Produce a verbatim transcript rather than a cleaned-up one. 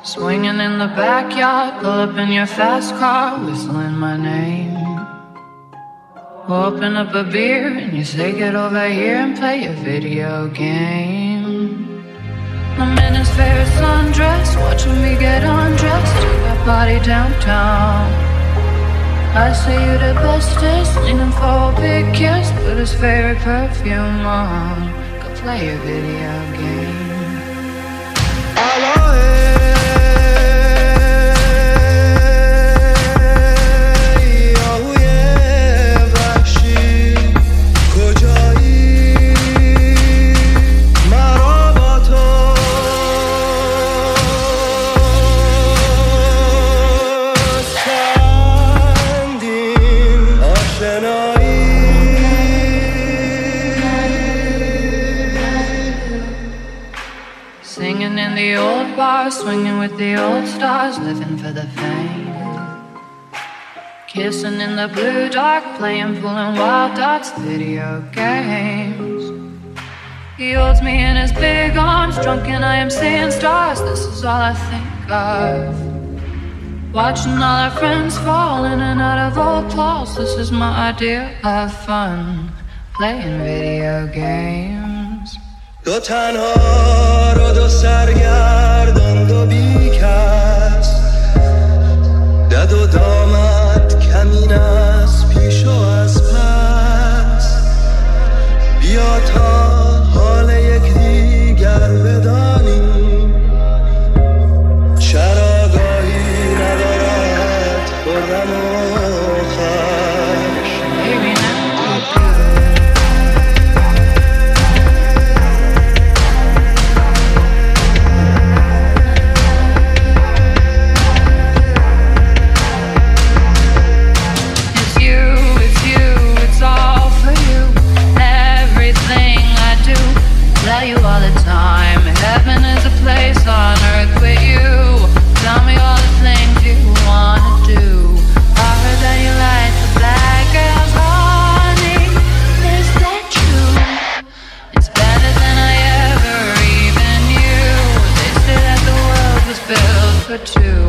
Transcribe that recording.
Swinging in the backyard, pull up in your fast car, whistling my name. Open up a beer and you say get over here and play a video game. I'm in his favorite sundress, watching me get undressed, take that body downtown. I say you the bestest, leaning for a big kiss, put his favorite perfume on, go play a video game. Singing in the old bars, swinging with the old stars, living for the fame. Kissing in the blue dark, playing pool and wild dots, video games. He holds me in his big arms, drunk and I am seeing stars, this is all I think of. Watching all our friends fall in and out of old clothes, this is my idea of fun, playing video games. دو تنها رو دو سرگردان دو بیکس دد و دامت کمین از پیش و از پس بیا تا حال یک دیگر بدانیم چراگاهی ندارد خرم و خش. Tell you all the time, heaven is a place on earth with you. Tell me all the things you wanna do. I heard that you like the black girls, honey. Is that true? It's better than I ever even knew. They say that the world was built for two.